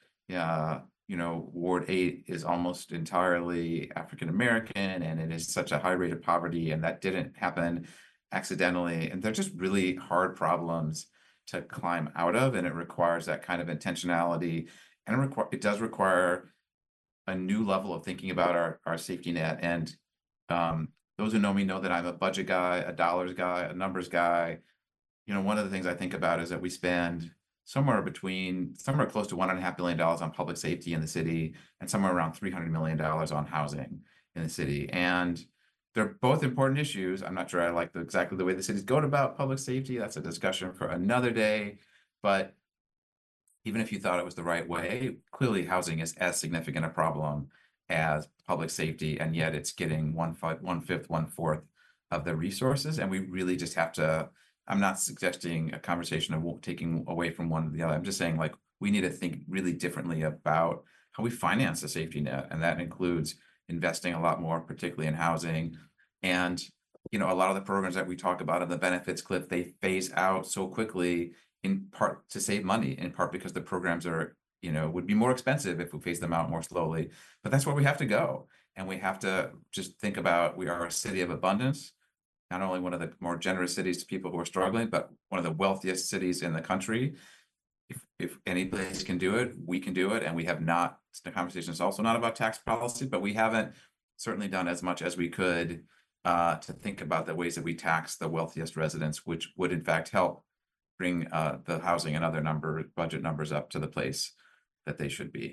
Ward 8 is almost entirely African American, and it is such a high rate of poverty, and that didn't happen accidentally. And they're just really hard problems to climb out of, and it requires that kind of intentionality, and it does require a new level of thinking about our safety net. And those who know me know that I'm a budget guy, a dollars guy, a numbers guy. One of the things I think about is that we spend somewhere close to $1.5 billion on public safety in the city, and somewhere around $300 million on housing in the city. And they're both important issues. I'm not sure I like exactly the way the city's going about public safety. That's a discussion for another day. But even if you thought it was the right way, clearly housing is as significant a problem as public safety, and yet it's getting one-fifth, one-fourth of the resources. And we really just have to, I'm not suggesting a conversation of taking away from one to the other. I'm just saying, like, we need to think really differently about how we finance the safety net. And that includes investing a lot more, particularly in housing. And, a lot of the programs that we talk about in the benefits cliff, they phase out so quickly, in part to save money, in part because the programs are, would be more expensive if we phase them out more slowly. But that's where we have to go. And we have to just think about, we are a city of abundance, not only one of the more generous cities to people who are struggling, but one of the wealthiest cities in the country. If any place can do it, we can do it. And we have not, the conversation is also not about tax policy, but we haven't certainly done as much as we could to think about the ways that we tax the wealthiest residents, which would in fact help bring the housing and other budget numbers up to the place that they should be.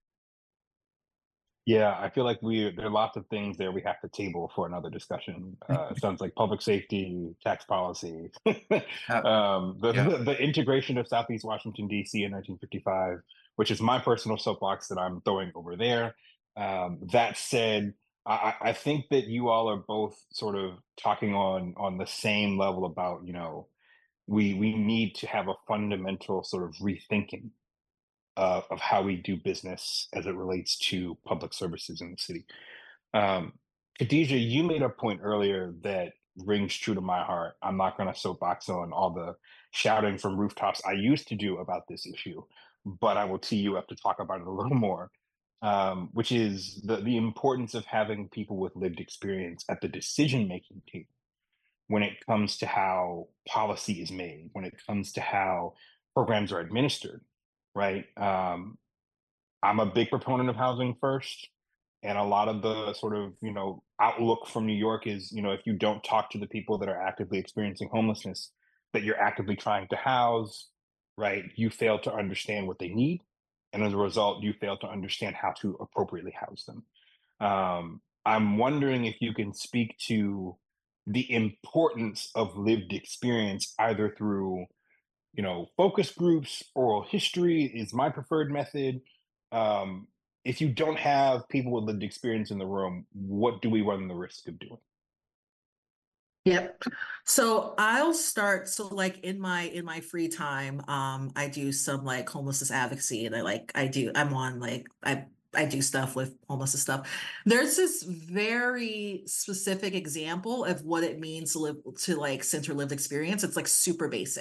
Yeah, I feel like there are lots of things there we have to table for another discussion. It sounds like public safety, tax policy, Yeah. the integration of Southeast Washington D.C. in 1955, which is my personal soapbox that I'm throwing over there. That said, I think that you all are both sort of talking on the same level about, we need to have a fundamental sort of rethinking of how we do business as it relates to public services in the city. Um, Khadijah, you made a point earlier that rings true to my heart. I'm not going to soapbox on all the shouting from rooftops I used to do about this issue, but I will tee you up to talk about it a little more, which is the importance of having people with lived experience at the decision making table when it comes to how policy is made, when it comes to how programs are administered, right? I'm a big proponent of housing first. And a lot of the sort of, outlook from New York is, if you don't talk to the people that are actively experiencing homelessness, that you're actively trying to house, right? You fail to understand what they need. And as a result, you fail to understand how to appropriately house them. I'm wondering if you can speak to the importance of lived experience, either through focus groups, oral history is my preferred method. Um, if you don't have people with lived experience in the room, what do we run the risk of doing? Yep. So I'll start. So like in my free time, I do some like homelessness advocacy, and I'm on like I do stuff with homelessness stuff. There's this very specific example of what it means to live to like center lived experience. It's like super basic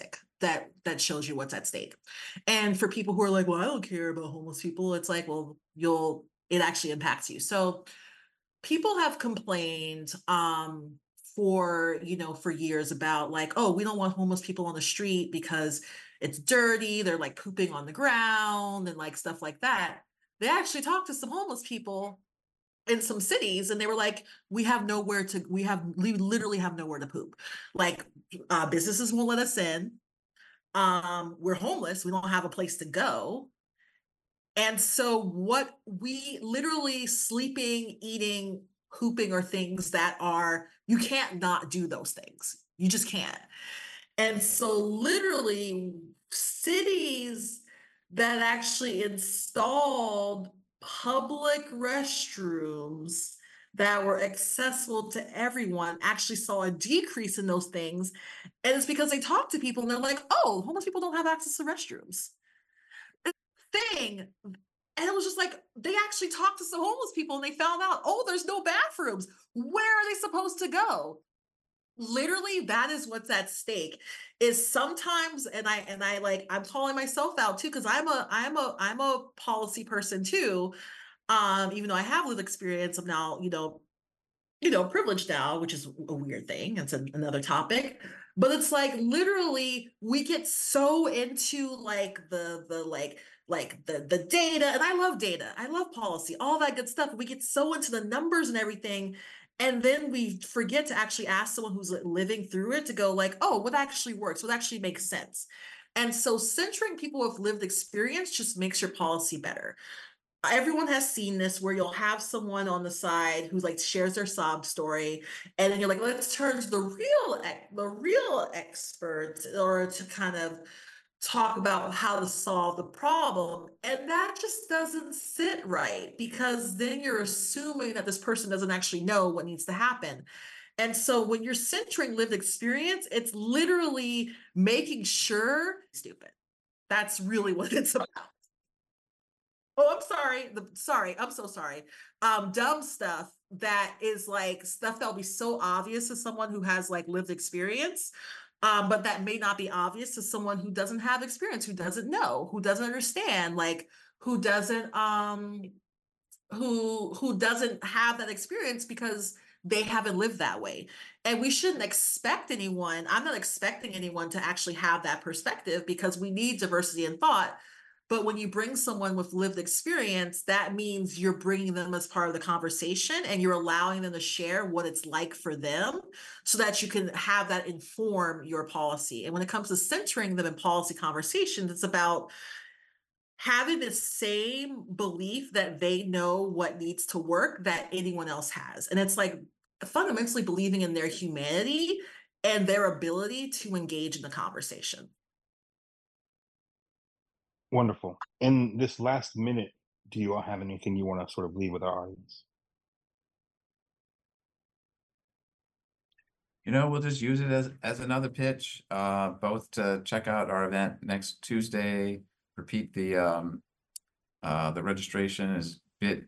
that shows you what's at stake. And for people who are like, well, I don't care about homeless people, it's like, well, it actually impacts you. So people have complained for years about like, oh, we don't want homeless people on the street because it's dirty, they're like pooping on the ground and like stuff like that. They actually talked to some homeless people in some cities and they were like, we literally have nowhere to poop. Like businesses won't let us in. We're homeless, we don't have a place to go. And so what we literally sleeping, eating, pooping are things that you can't not do those things. You just can't. And so literally cities that actually installed public restrooms that were accessible to everyone actually saw a decrease in those things. And it's because they talked to people and they're like, oh, homeless people don't have access to restrooms. Thing. And it was just like, they actually talked to some homeless people and they found out, oh, there's no bathrooms. Where are they supposed to go? Literally, that is what's at stake. Is sometimes, and I'm calling myself out too, because I'm a policy person too. Even though I have lived experience, I'm now, privileged now, which is a weird thing. It's another topic. But it's like literally we get so into like the data, and I love data, I love policy, all that good stuff. We get so into the numbers and everything, and then we forget to actually ask someone who's living through it to go like, oh, what actually works, what actually makes sense. And so centering people with lived experience just makes your policy better. Everyone has seen this where you'll have someone on the side who like shares their sob story, and then you're like, let's turn to the real experts or to kind of talk about how to solve the problem. And that just doesn't sit right, because then you're assuming that this person doesn't actually know what needs to happen. And so when you're centering lived experience, it's literally making sure stupid. That's really what it's about. Oh, I'm sorry. I'm so sorry. Dumb stuff that is like stuff that'll be so obvious to someone who has like lived experience, but that may not be obvious to someone who doesn't have experience, who doesn't know, who doesn't understand, like who doesn't who doesn't have that experience because they haven't lived that way. And we shouldn't expect anyone. I'm not expecting anyone to actually have that perspective, because we need diversity in thought. But when you bring someone with lived experience, that means you're bringing them as part of the conversation and you're allowing them to share what it's like for them so that you can have that inform your policy. And when it comes to centering them in policy conversations, it's about having the same belief that they know what needs to work that anyone else has. And it's like fundamentally believing in their humanity and their ability to engage in the conversation. Wonderful. In this last minute, do you all have anything you want to sort of leave with our audience? We'll just use it as another pitch, both to check out our event next Tuesday. Repeat the registration is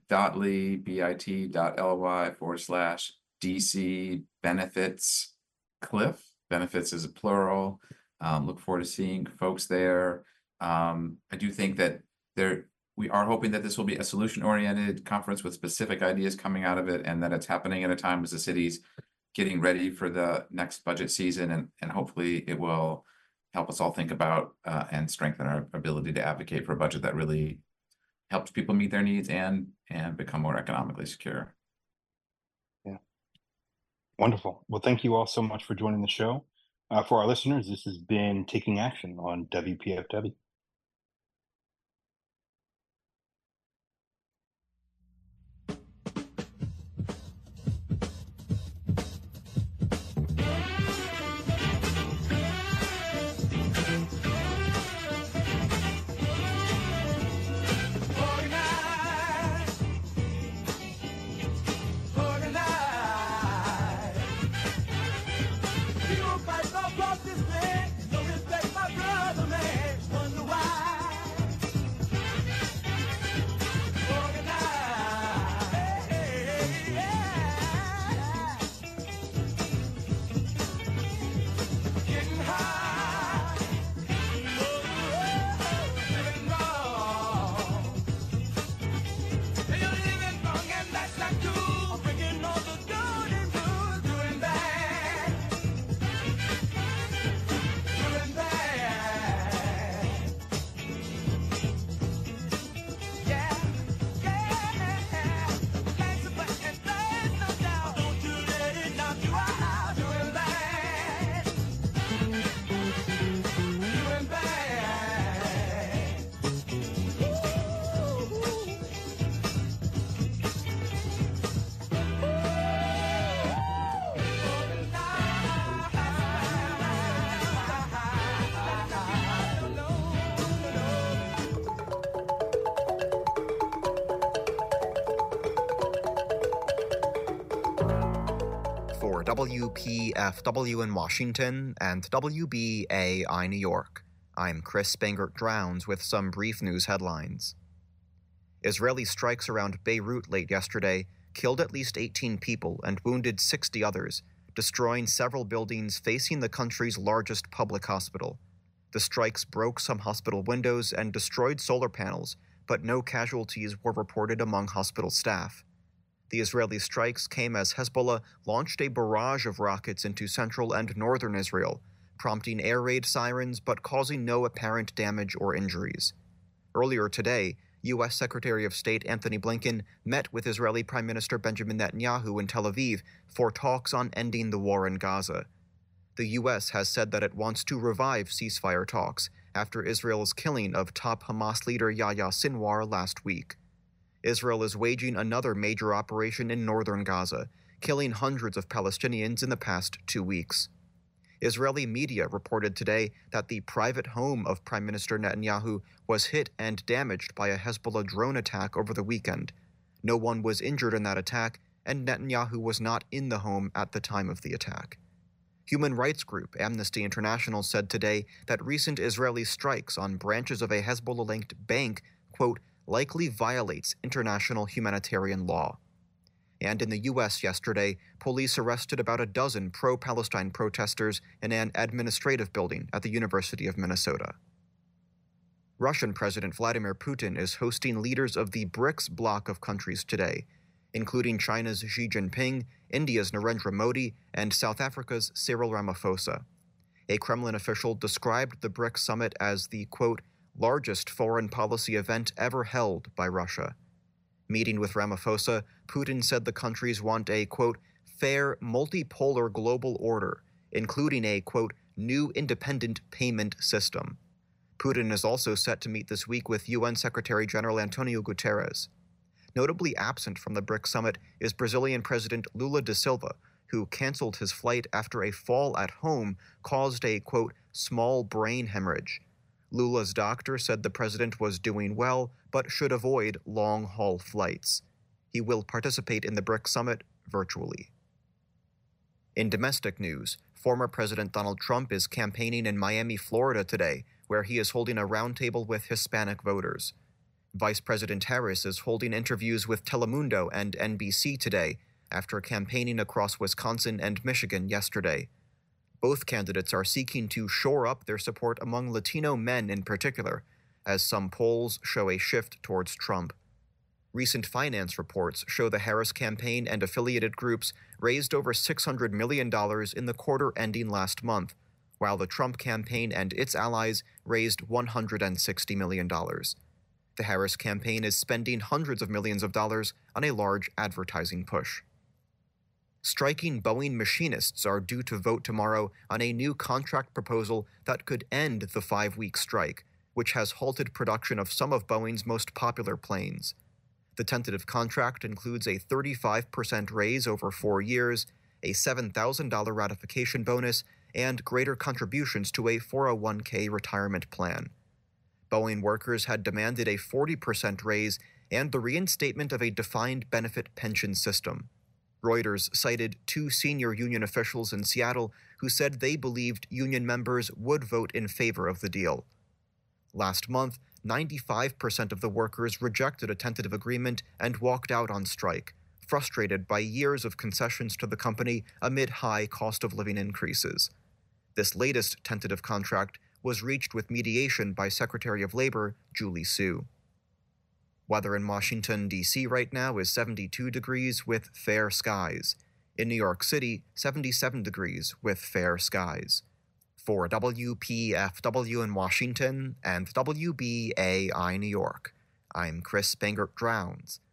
bit.ly/DC benefits Cliff. Benefits is a plural. Look forward to seeing folks there. I do think that we are hoping that this will be a solution-oriented conference with specific ideas coming out of it, and that it's happening at a time as the city's getting ready for the next budget season, and hopefully it will help us all think about and strengthen our ability to advocate for a budget that really helps people meet their needs and become more economically secure. Yeah. Wonderful. Well, thank you all so much for joining the show. For our listeners, this has been Taking Action on WPFW. Fight across this land, no respect my brother, man. Wonder WPFW in Washington and WBAI New York, I'm Chris Spangert-Drowns with some brief news headlines. Israeli strikes around Beirut late yesterday killed at least 18 people and wounded 60 others, destroying several buildings facing the country's largest public hospital. The strikes broke some hospital windows and destroyed solar panels, but no casualties were reported among hospital staff. The Israeli strikes came as Hezbollah launched a barrage of rockets into central and northern Israel, prompting air raid sirens but causing no apparent damage or injuries. Earlier today, U.S. Secretary of State Antony Blinken met with Israeli Prime Minister Benjamin Netanyahu in Tel Aviv for talks on ending the war in Gaza. The U.S. has said that it wants to revive ceasefire talks after Israel's killing of top Hamas leader Yahya Sinwar last week. Israel is waging another major operation in northern Gaza, killing hundreds of Palestinians in the past 2 weeks. Israeli media reported today that the private home of Prime Minister Netanyahu was hit and damaged by a Hezbollah drone attack over the weekend. No one was injured in that attack, and Netanyahu was not in the home at the time of the attack. Human rights group Amnesty International said today that recent Israeli strikes on branches of a Hezbollah-linked bank, quote, likely violates international humanitarian law. And in the U.S. yesterday, police arrested about a dozen pro-Palestine protesters in an administrative building at the University of Minnesota. Russian President Vladimir Putin is hosting leaders of the BRICS bloc of countries today, including China's Xi Jinping, India's Narendra Modi, and South Africa's Cyril Ramaphosa. A Kremlin official described the BRICS summit as the, quote, largest foreign policy event ever held by Russia. Meeting with Ramaphosa, Putin said the countries want a, quote, fair, multipolar global order, including a, quote, new independent payment system. Putin is also set to meet this week with UN Secretary General Antonio Guterres. Notably absent from the BRICS summit is Brazilian President Lula da Silva, who canceled his flight after a fall at home caused a, quote, small brain hemorrhage. Lula's doctor said the president was doing well, but should avoid long-haul flights. He will participate in the BRICS summit virtually. In domestic news, former President Donald Trump is campaigning in Miami, Florida today, where he is holding a roundtable with Hispanic voters. Vice President Harris is holding interviews with Telemundo and NBC today, after campaigning across Wisconsin and Michigan yesterday. Both candidates are seeking to shore up their support among Latino men in particular, as some polls show a shift towards Trump. Recent finance reports show the Harris campaign and affiliated groups raised over $600 million in the quarter ending last month, while the Trump campaign and its allies raised $160 million. The Harris campaign is spending hundreds of millions of dollars on a large advertising push. Striking Boeing machinists are due to vote tomorrow on a new contract proposal that could end the 5-week strike, which has halted production of some of Boeing's most popular planes. The tentative contract includes a 35% raise over 4 years, a $7,000 ratification bonus, and greater contributions to a 401k retirement plan. Boeing workers had demanded a 40% raise and the reinstatement of a defined benefit pension system. Reuters cited 2 senior union officials in Seattle who said they believed union members would vote in favor of the deal. Last month, 95% of the workers rejected a tentative agreement and walked out on strike, frustrated by years of concessions to the company amid high cost of living increases. This latest tentative contract was reached with mediation by Secretary of Labor Julie Su. Weather in Washington, D.C. right now is 72 degrees with fair skies. In New York City, 77 degrees with fair skies. For WPFW in Washington and WBAI New York, I'm Chris Spangert-Drowns.